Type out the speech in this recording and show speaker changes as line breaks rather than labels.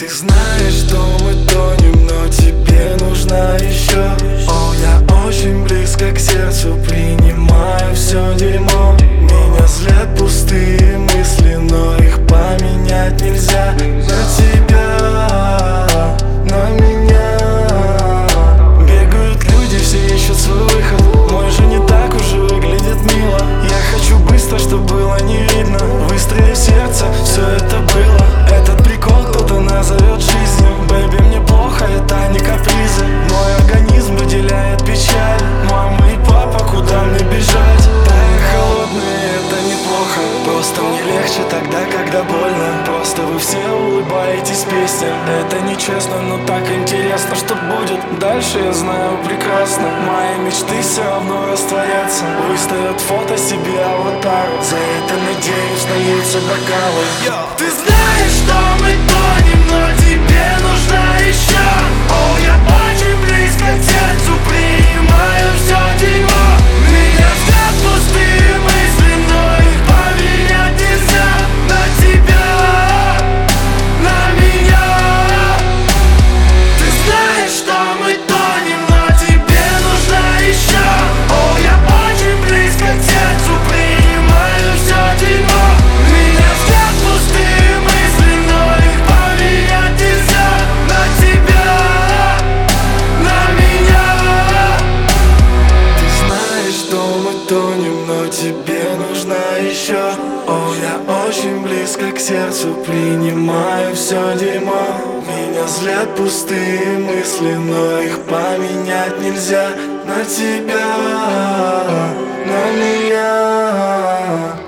Ты знаешь, что мы тонем, но тебе нужна еще. О, я очень близко к сердцу, принимаю все дерьмо. Меня злят пустые мысли, но их поменять нельзя. На тебя, на меня бегают люди, все ищут свой выход. Мой же не так уже выглядит мило. Я хочу быстро, чтобы было не видно. Выстрели в сердце, все это было. Этот прикол кто-то назовет жизнью. Бэйби, мне плохо, это не капризы. Мой организм выделяет печаль. Мама и папа, куда мне бежать? Тая холодные, это неплохо. Просто мне легче тогда, когда больно. Просто вы все улыбаетесь песням. Это нечестно, но так интересно, что будет дальше, я знаю прекрасно. Мои мечты все равно растворятся. Выставят фото себе аватар. За это, надеюсь, нальются бокалы. Ты знаешь, что мы тонем, но тебе нужна еще. О, я очень близко к сердцу, принимаю все дерьмо. Меня взгляд пустые мысли, но их поменять нельзя. На тебя, на меня. Ты знаешь, что мы тонем, но тебе нужна еще. О, я очень близко к сердцу, принимаю все дерьмо. Меня взгляд пустые мысли, но их поменять нельзя. На тебя, на меня. Ты знаешь, что мы тонем, но тебе нужна еще. О, я очень близко к сердцу, принимаю все дерьмо. Меня злят пустые мысли, но их поменять нельзя. На тебя, на меня.